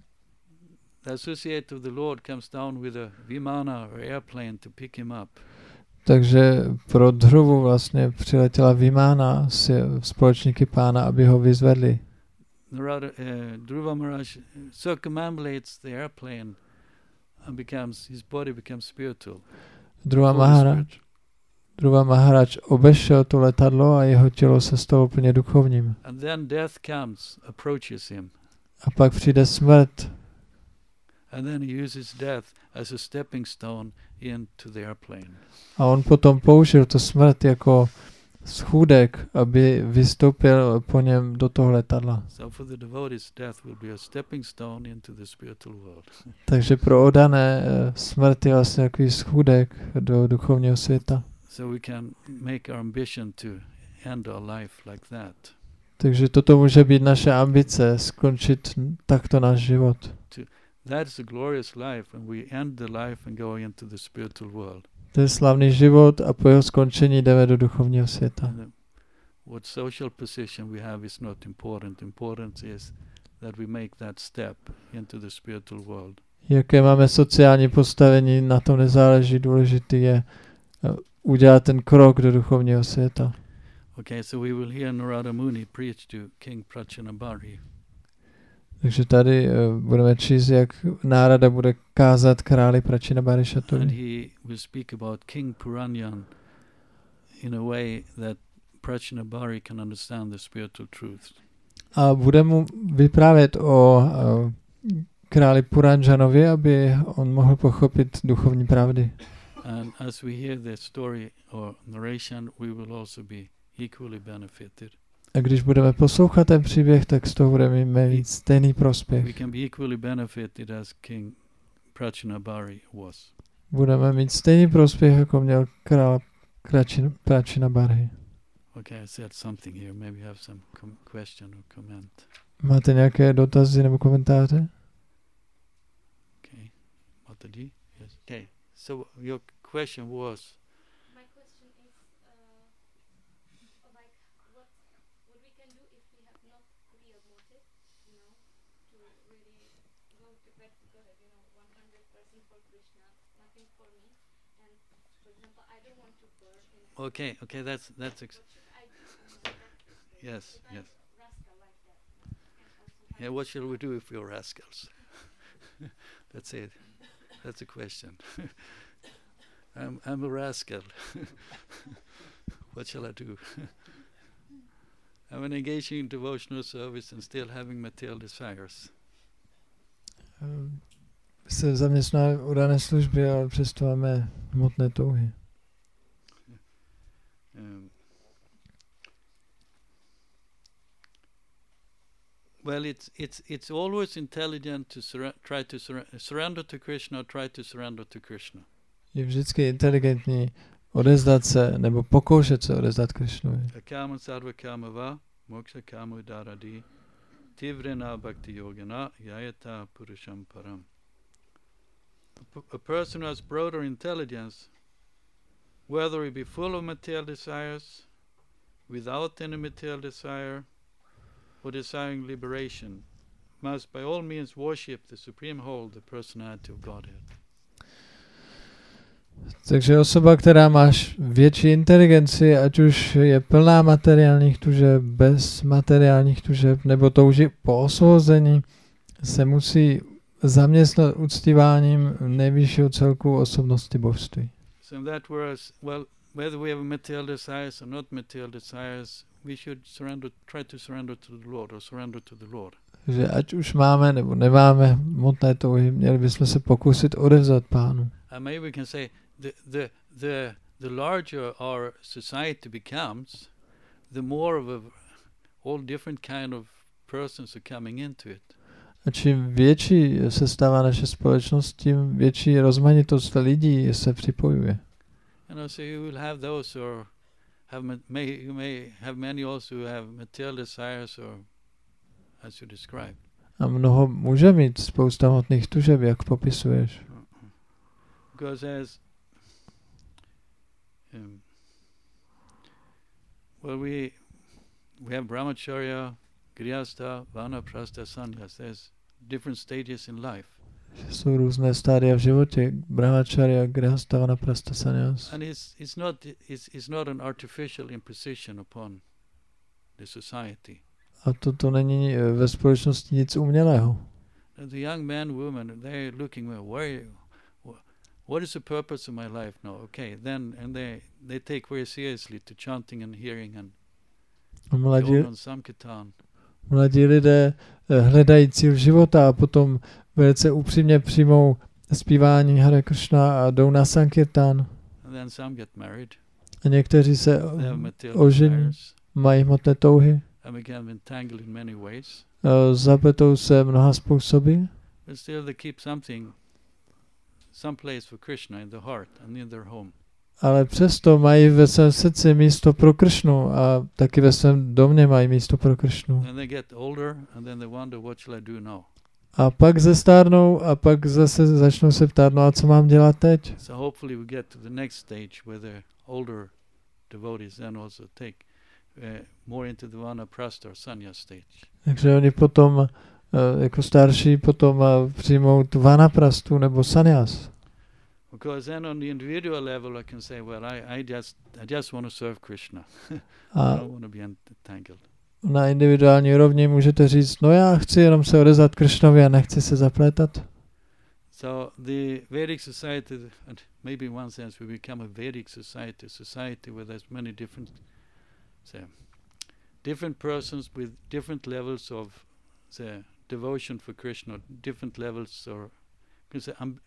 the associate of the Lord comes down with a vimana or airplane to pick him up. Takže pro Dhruvu vlastně přiletěla Vimána s společníky Pána, aby ho vyzvedli. Narada, uh, Dhruva Maharaj circumambulates the airplane and becomes, his body becomes spiritual. Dhruva fully Maharaj, spiritual. Dhruva Maharaj obešel to letadlo a jeho tělo se stalo úplně duchovním. And then death comes, approaches him. A pak přijde smrt And then he uses death as a stepping stone into the airplane. a on potom použil to smrt jako schůdek, aby vystoupil po něm do toho letadla. So for the devotees, death will be a stepping stone into the spiritual world. Takže pro oddané eh, smrt je vlastně takový schůdek do duchovního světa. So we can make our ambition to end our life like that. Takže toto může být naše ambice, skončit takto náš život. That's a glorious life when we end the life and go into the spiritual world. To je slavný život a po jeho skončení jdeme do duchovního světa. And, uh, what social position we have is not important. Important is that we make that step into the spiritual world. Jaké máme sociální postavení, na tom nezáleží, důležitý je uh, udělat ten krok do duchovního světa. Okay, so we will hear Narada Muni preach to King Prachinabhari. Takže tady uh, budeme číst, jak Nárada bude kázat králi Prachinabhari And Šaturi. he will speak about King Puranyan in a way that Prachinabhari can understand the spiritual truth. A bude mu vyprávět o uh, králi Puranjanovi, aby on mohl pochopit duchovní pravdy. And as we hear the story or narration, we will also be equally benefited. A když budeme poslouchat ten příběh, tak z toho budeme mít stejný prospěch. We can be equally benefited as King Prachinabhari was. Budeme mít stejný prospěch, jako měl král Prachinabhari. Okay, I said something here. Maybe you have some com- question or comment. Máte nějaké dotazy nebo komentáře? Okay, Mataji? Yes. Okay, so your question was, My question is, uh, like, what what we can do if we have not real motive, you know, to really go to back to God, you know, one hundred percent for Krishna, nothing for me. And for example, I don't want to burn. In a okay, okay, that's that's ex- what should I do in my practice? Then? yes, Should I yes. rascal like that? And also Yeah, what shall we do if we're rascals? That's it. That's a question. I'm I'm a rascal. What shall I do? I'm engaging in devotional service and still having material desires. Um, Se zaměstnáme u dané služby, ale přesto máme hmotné touhy. Um, well, it's it's it's always intelligent to surre- try to surre- surrender to Krishna, or try to surrender to Krishna. Je vždycky inteligentní odezdat se nebo pokoušet se odezdat Krišnovi. Akama sarva kama va, moksha kama udaradi, tivrena bhakti yogana, yayata purusham param. A, p- a person who has broader intelligence, whether he be full of material desires, without any material desire, or desiring liberation, must by all means worship the supreme whole, the personality of Godhead. Takže osoba, která má větší inteligenci, ať už je plná materiálních tužeb, bez materiálních tužeb, nebo touží po osvobození, se musí zaměstnat uctíváním nejvyššího celku osobnosti božství. So in that verse, well, whether we have material desires or not material desires, we should surrender, try to surrender to the Lord or surrender to the Lord. Že ať už máme nebo nemáme hmotné touhy, měli bychom se pokusit odevzat Pánu. And maybe we can say the the the the larger our society becomes, the more of a, all different kind of persons are coming into it. A čím větší se stává naše společnost, tím větší rozmanitost lidí se připojuje. You know, so you will have those who are, have ma- may you may have many also who have material desires, or as you described. A mnoho může mít spousta hmotných tužeb, jak popisuješ. Because as um, well, we we have brahmacharya, grihastha, vanaprastha, sannyas. There's different stages in life. Jsou různé stádia v životě, brahmacharya, grihastha, vanaprastha, sannyas. And it's it's not it's it's not an artificial imposition upon the society. A to, to není ve společnosti nic umělého. The young men, women, they're looking, well, where, what is the purpose of my life now? Okay, then and they they take very seriously to chanting and hearing and Mladí, going on Sankirtan. mladí lidé hledají cíl života a potom velice upřímně přijmou zpívání Hare Krishna a jdou na Sankirtan. And then some get married. A někteří se They have material ožení, desires mají hmotné touhy, and become entangled in many ways. zapletou se mnoha způsoby, But still they keep something, some place for Krishna in the heart and in their home. ale přesto mají ve svém srdci místo pro Kršnu a taky ve svém domě mají místo pro Kršnu. And they get older and then they wonder, what shall I do now? A pak zestárnou a pak zase začnou se ptát, no a co mám dělat teď? So hopefully we get to the next stage where the older devotees then also take uh, more into the vanaprastha or sannyas stage. Takže oni potom uh, jako starší potom uh, přijmou tu vanaprastu nebo sannyas. Because then on the individual level I can say, well, I, I just I just want to serve Krishna. I A don't want to be entangled. na individuální úrovni můžete říct, no já chci jenom se odezat Kršnovi a nechci se zaplétat. So the Vedic society, and maybe in one sense we become a Vedic society, a society where there's many different, say, different persons with different levels of, say, devotion for Krishna, different levels or, you can say, um,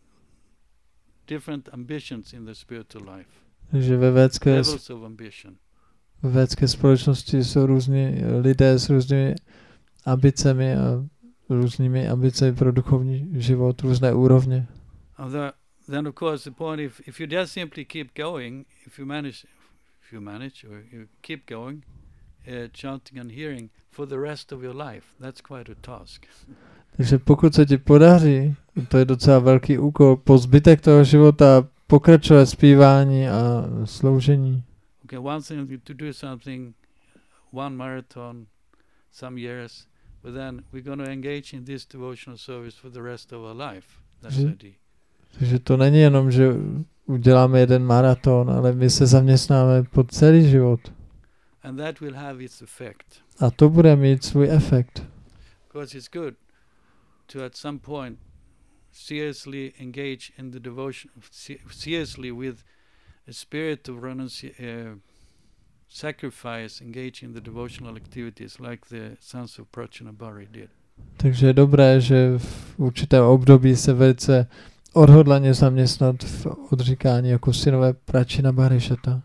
different ambitions in the spiritual life. Takže ve védské, Levels of ambition. ve védské společnosti jsou různí lidé s různými ambicemi a různými ambicemi pro duchovní život, různé úrovně. And the, then of course the point, if, if you just simply keep going, if you manage, if you manage or you keep going, uh, chanting and hearing for the rest of your life, that's quite a task. Takže pokud se ti podaří, to je docela velký úkol, po zbytek toho života pokračovat zpívání a sloužení. Okay, one thing to do something, one marathon, some years, but then we're going to engage in this devotional service for the rest of our life. That's the idea. Takže to není jenom, že uděláme jeden maraton, ale my se zaměstnáme po celý život. And that will have its effect. A to bude mít svůj efekt. Because it's good to at some point seriously engage in the devotion, se- seriously with a spirit of renunci- uh, sacrifice, engage in the devotional activities like the sons of Prachanabhari did. Takže je dobré, že v určitém období se velice odhodlaně zaměstnat v odříkání jako synové Prachinabharishata.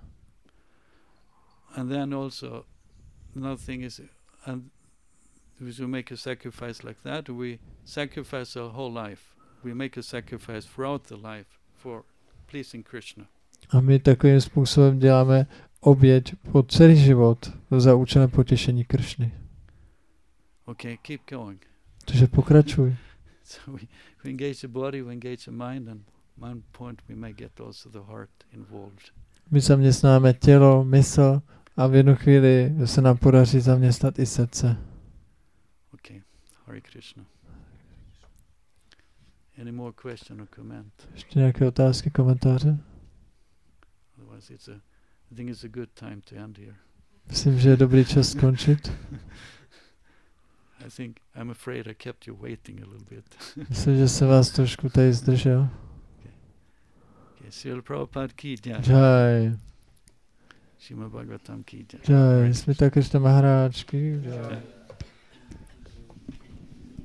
And then also another thing is, and if we make a sacrifice like that, we sacrifice our whole life. We make a sacrifice throughout the life for pleasing Krishna. A my takovým způsobem děláme oběť po celý život za účelem potěšení Kršny. Okay, keep going. Takže pokračuj. So we, we engage the body, we engage the mind, and one point we may get also the heart involved. My zaměstnáme tělo, mysl a v jednu chvíli se nám podaří zaměstnat i srdce. Okay, Hare Krishna. Any more question or comment? Ještě nějaké otázky, komentáře? Otherwise, it's a. I think it's a good time to end here. Myslím, že je dobrý čas skončit. I think I'm afraid I kept you waiting a little bit. Myslím, že se vás trošku tady zdržel. Okay, Srila Prabhupada ki jai. Jai. Šrimad Bhagavatam ki jai. Jai, Smita Krishna Maharaj ki jai.